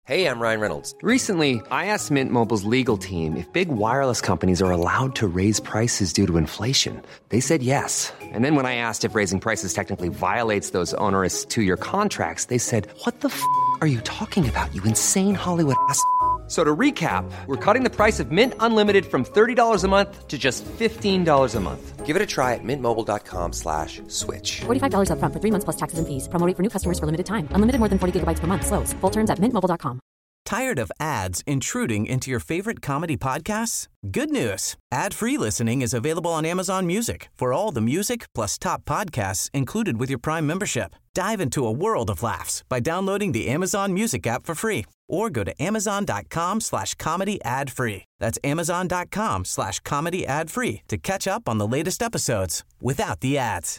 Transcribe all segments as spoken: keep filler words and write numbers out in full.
Hey, I'm Ryan Reynolds. Recently, I asked Mint Mobile's legal team if big wireless companies are allowed to raise prices due to inflation. They said yes. And then when I asked if raising prices technically violates those onerous two-year contracts, they said, what the f*** are you talking about, you insane Hollywood ass f- So to recap, we're cutting the price of Mint Unlimited from thirty dollars a month to just fifteen dollars a month. Give it a try at mintmobile.com slash switch. forty-five dollars up front for three months plus taxes and fees. Promo rate for new customers for limited time. Unlimited more than forty gigabytes per month. Slows full terms at mint mobile dot com. Tired of ads intruding into your favorite comedy podcasts? Good news. Ad-free listening is available on Amazon Music for all the music plus top podcasts included with your Prime membership. Dive into a world of laughs by downloading the Amazon Music app for free or go to amazon.com slash comedy ad free. That's amazon.com slash comedy ad free to catch up on the latest episodes without the ads.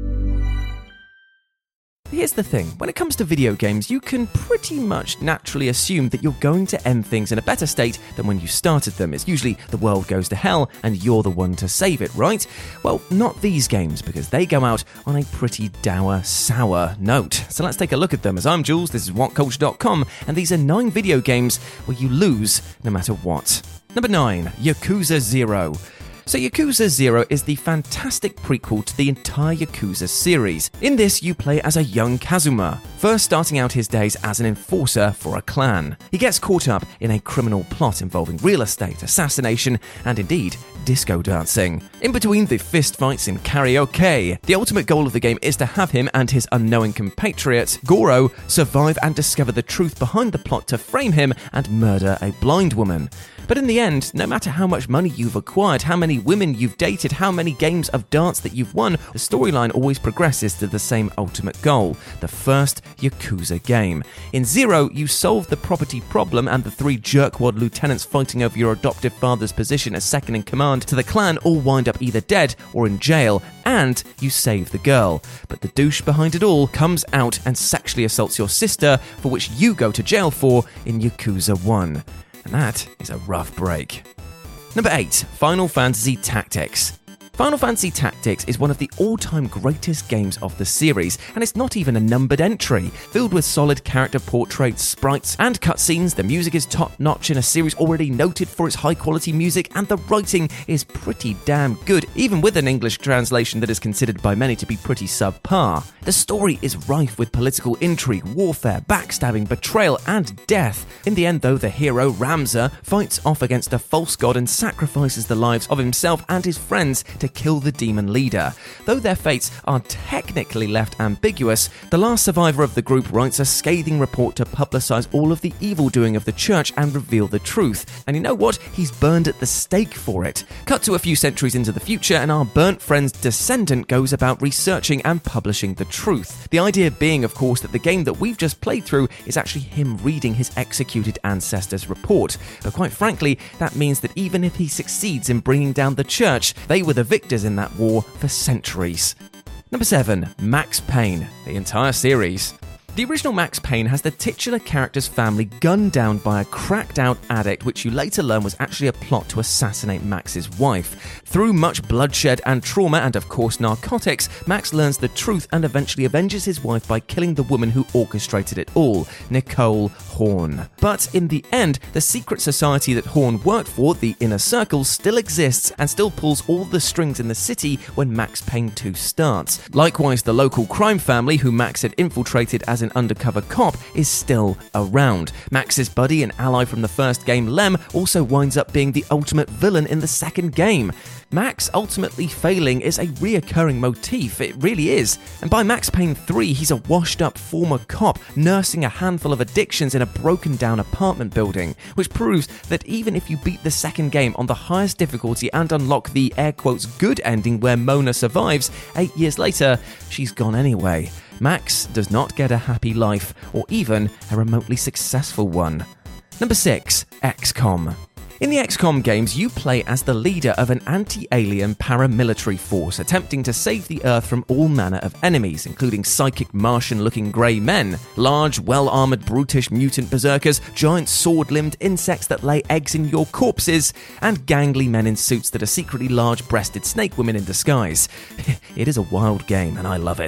Here's the thing, when it comes to video games, you can pretty much naturally assume that you're going to end things in a better state than when you started them. It's usually the world goes to hell and you're the one to save it, right? Well, not these games, because they go out on a pretty dour, sour note. So let's take a look at them. As I'm Jules, this is what culture dot com, and these are nine video games where you lose no matter what. Number nine, Yakuza Zero. So Yakuza Zero is the fantastic prequel to the entire Yakuza series. In this, you play as a young Kazuma, first starting out his days as an enforcer for a clan. He gets caught up in a criminal plot involving real estate, assassination, and indeed, disco dancing. In between the fistfights and karaoke, the ultimate goal of the game is to have him and his unknowing compatriot, Goro, survive and discover the truth behind the plot to frame him and murder a blind woman. But in the end, no matter how much money you've acquired, how many women you've dated, how many games of dance that you've won, the storyline always progresses to the same ultimate goal, the first Yakuza game. In Zero, you solve the property problem and the three jerkwad lieutenants fighting over your adoptive father's position as second in command to the clan all wind up either dead or in jail, and you save the girl. But the douche behind it all comes out and sexually assaults your sister, for which you go to jail for in Yakuza one. And that is a rough break. Number eight, Final Fantasy Tactics. Final Fantasy Tactics is one of the all-time greatest games of the series, and it's not even a numbered entry. Filled with solid character portraits, sprites, and cutscenes, the music is top-notch in a series already noted for its high-quality music, and the writing is pretty damn good, even with an English translation that is considered by many to be pretty subpar. The story is rife with political intrigue, warfare, backstabbing, betrayal, and death. In the end, though, the hero, Ramza, fights off against a false god and sacrifices the lives of himself and his friends to kill the demon leader. Though their fates are technically left ambiguous, the last survivor of the group writes a scathing report to publicize all of the evil doing of the church and reveal the truth. And you know what? He's burned at the stake for it. Cut to a few centuries into the future, and our burnt friend's descendant goes about researching and publishing the truth. The idea being, of course, that the game that we've just played through is actually him reading his executed ancestor's report. But quite frankly, that means that even if he succeeds in bringing down the church, they were the victors in that war for centuries. Number seven, Max Payne, the entire series. The original Max Payne has the titular character's family gunned down by a cracked-out addict, which you later learn was actually a plot to assassinate Max's wife. Through much bloodshed and trauma, and of course narcotics, Max learns the truth and eventually avenges his wife by killing the woman who orchestrated it all, Nicole Horn. But in the end, the secret society that Horn worked for, the Inner Circle, still exists and still pulls all the strings in the city when Max Payne two starts. Likewise, the local crime family, who Max had infiltrated as an undercover cop, is still around. Max's buddy and ally from the first game, Lem, also winds up being the ultimate villain in the second game. Max ultimately failing is a reoccurring motif, it really is. And by Max Payne three, he's a washed-up former cop nursing a handful of addictions in a broken-down apartment building, which proves that even if you beat the second game on the highest difficulty and unlock the air quotes good ending where Mona survives, eight years later, she's gone anyway. Max does not get a happy life, or even a remotely successful one. Number six, X COM. In the X COM games, you play as the leader of an anti-alien paramilitary force attempting to save the Earth from all manner of enemies, including psychic Martian-looking grey men, large, well-armoured, brutish mutant berserkers, giant sword-limbed insects that lay eggs in your corpses, and gangly men in suits that are secretly large-breasted snake women in disguise. It is a wild game, and I love it.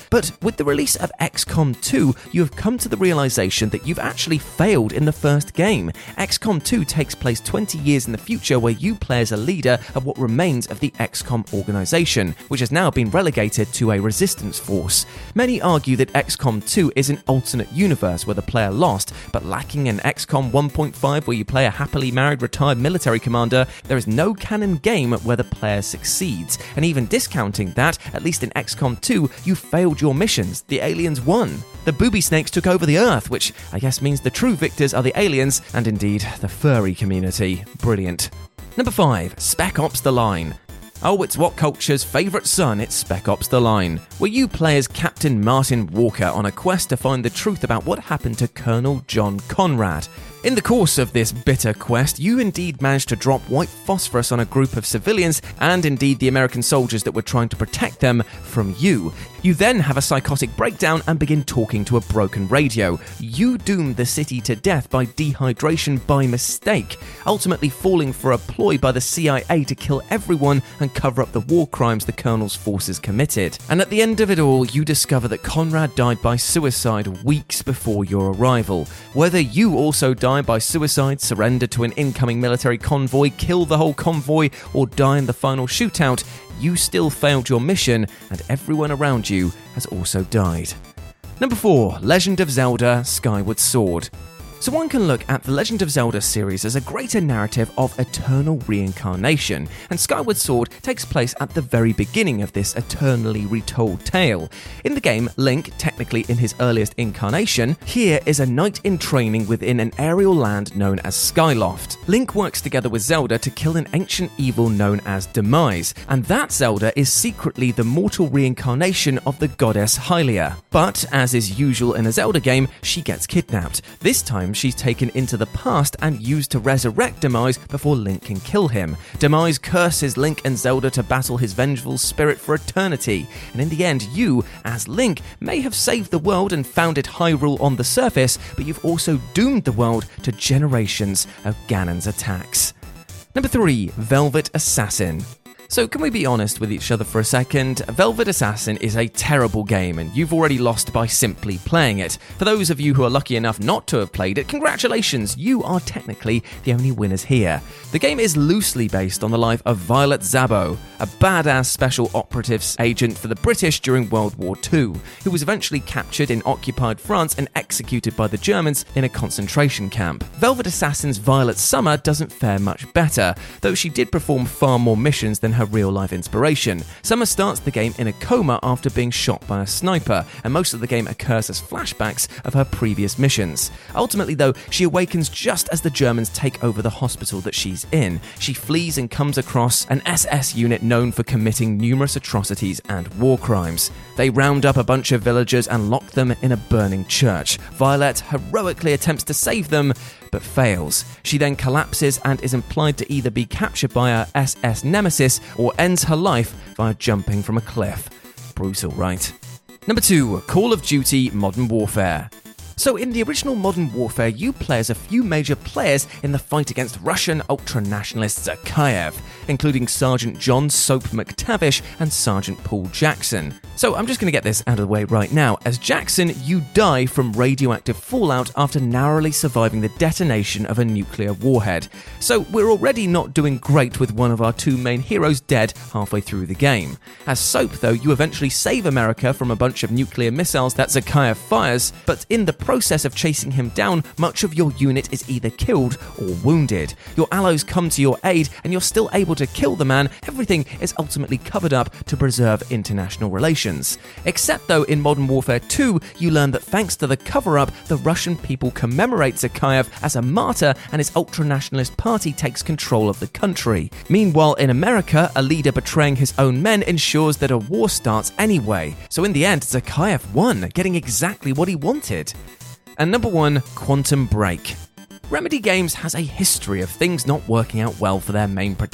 But with the release of X COM two, you have come to the realization that you've actually failed in the first game. X COM two takes place twenty years in the future, where you play as a leader of what remains of the X COM organization, which has now been relegated to a resistance force. Many argue that X COM two is an alternate universe where the player lost, but lacking in X COM one point five where you play a happily married retired military commander, there is no canon game where the player succeeds. And even discounting that, at least in X COM two, you failed your missions. The aliens won. The booby snakes took over the Earth, which I guess means the true victors are the aliens, and indeed, the furry community. Brilliant. Number five, Spec Ops: The Line. Oh, it's what culture's favourite son, it's Spec Ops: The Line, where you play as Captain Martin Walker on a quest to find the truth about what happened to Colonel John Conrad. In the course of this bitter quest, you indeed managed to drop white phosphorus on a group of civilians and indeed the American soldiers that were trying to protect them from you. You then have a psychotic breakdown and begin talking to a broken radio. You doom the city to death by dehydration by mistake, ultimately falling for a ploy by the C I A to kill everyone and cover up the war crimes the Colonel's forces committed. And at the end of it all, you discover that Conrad died by suicide weeks before your arrival. Whether you also die by suicide, surrender to an incoming military convoy, kill the whole convoy, or die in the final shootout, you still failed your mission, and everyone around you has also died. Number four, Legend of Zelda: Skyward Sword. So one can look at the Legend of Zelda series as a greater narrative of eternal reincarnation, and Skyward Sword takes place at the very beginning of this eternally retold tale. In the game, Link, technically in his earliest incarnation, here is a knight in training within an aerial land known as Skyloft. Link works together with Zelda to kill an ancient evil known as Demise, and that Zelda is secretly the mortal reincarnation of the goddess Hylia. But, as is usual in a Zelda game, she gets kidnapped. This time, she's taken into the past and used to resurrect Demise before Link can kill him. Demise curses Link and Zelda to battle his vengeful spirit for eternity, and in the end, you, as Link, may have saved the world and founded Hyrule on the surface, but you've also doomed the world to generations of Ganon's attacks. Number three, Velvet Assassin. So can we be honest with each other for a second? Velvet Assassin is a terrible game, and you've already lost by simply playing it. For those of you who are lucky enough not to have played it, congratulations, you are technically the only winners here. The game is loosely based on the life of Violet Szabo, a badass special operatives agent for the British during World War Two, who was eventually captured in occupied France and executed by the Germans in a concentration camp. Velvet Assassin's Violet Summer doesn't fare much better, though she did perform far more missions than her real-life inspiration. Summer starts the game in a coma after being shot by a sniper, and most of the game occurs as flashbacks of her previous missions. Ultimately, though, she awakens just as the Germans take over the hospital that she's in. She flees and comes across an S S unit known for committing numerous atrocities and war crimes. They round up a bunch of villagers and lock them in a burning church. Violet heroically attempts to save them, but fails. She then collapses and is implied to either be captured by her S S nemesis or ends her life via jumping from a cliff. Brutal, right? Number two, Call of Duty Modern Warfare. So in the original Modern Warfare, you play as a few major players in the fight against Russian ultra-nationalist Zakhaev, including Sergeant John Soap McTavish and Sergeant Paul Jackson. So I'm just going to get this out of the way right now. As Jackson, you die from radioactive fallout after narrowly surviving the detonation of a nuclear warhead. So we're already not doing great with one of our two main heroes dead halfway through the game. As Soap, though, you eventually save America from a bunch of nuclear missiles that Zakhaev fires, but in the process of chasing him down, much of your unit is either killed or wounded. Your allies come to your aid and you're still able to kill the man. Everything is ultimately covered up to preserve international relations. Except though in Modern Warfare two, you learn that thanks to the cover-up, the Russian people commemorate Zakhaev as a martyr and his ultra-nationalist party takes control of the country. Meanwhile, in America, a leader betraying his own men ensures that a war starts anyway. So in the end, Zakhaev won, getting exactly what he wanted. And number one, Quantum Break. Remedy Games has a history of things not working out well for their main protagonist.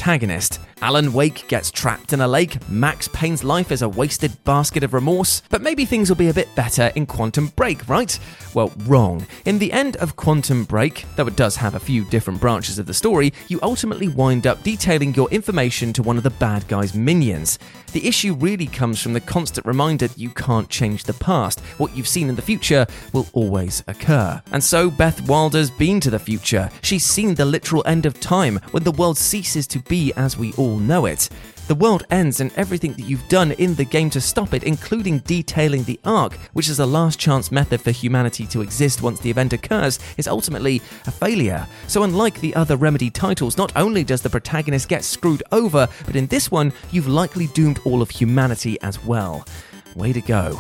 protagonist. Alan Wake gets trapped in a lake, Max Payne's life is a wasted basket of remorse, but maybe things will be a bit better in Quantum Break, right? Well, wrong. In the end of Quantum Break, though it does have a few different branches of the story, you ultimately wind up detailing your information to one of the bad guy's minions. The issue really comes from the constant reminder that you can't change the past. What you've seen in the future will always occur. And so Beth Wilder's been to the future. She's seen the literal end of time, when the world ceases to be as we all know it. The world ends and everything that you've done in the game to stop it, including detailing the Ark, which is a last chance method for humanity to exist once the event occurs, is ultimately a failure. So unlike the other Remedy titles, not only does the protagonist get screwed over, but in this one, you've likely doomed all of humanity as well. Way to go.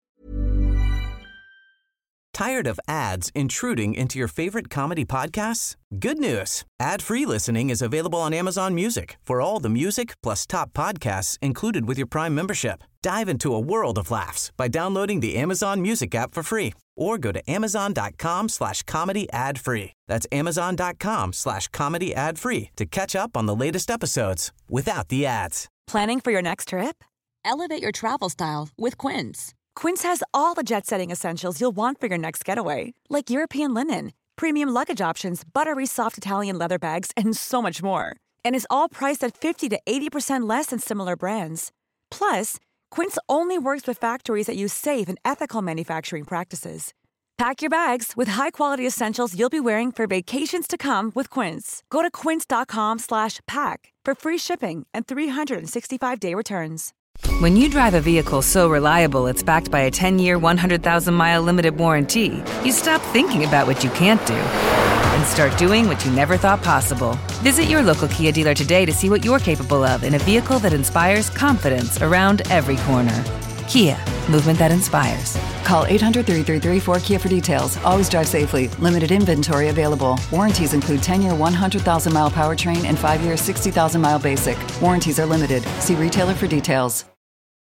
Tired of ads intruding into your favorite comedy podcasts? Good news. Ad-free listening is available on Amazon Music for all the music plus top podcasts included with your Prime membership. Dive into a world of laughs by downloading the Amazon Music app for free or go to amazon.com slash comedy ad free. That's amazon.com slash comedy ad free to catch up on the latest episodes without the ads. Planning for your next trip? Elevate your travel style with Quince. Quince has all the jet-setting essentials you'll want for your next getaway, like European linen, premium luggage options, buttery soft Italian leather bags, and so much more. And is all priced at fifty to eighty percent less than similar brands. Plus, Quince only works with factories that use safe and ethical manufacturing practices. Pack your bags with high-quality essentials you'll be wearing for vacations to come with Quince. Go to quince.com slash pack for free shipping and three sixty-five day returns. When you drive a vehicle so reliable it's backed by a ten-year, one hundred thousand mile limited warranty, you stop thinking about what you can't do and start doing what you never thought possible. Visit your local Kia dealer today to see what you're capable of in a vehicle that inspires confidence around every corner. Kia, movement that inspires. Call eight hundred, three three three, four K I A for details. Always drive safely. Limited inventory available. Warranties include ten-year, one hundred thousand mile powertrain and five-year, sixty thousand mile basic. Warranties are limited. See retailer for details.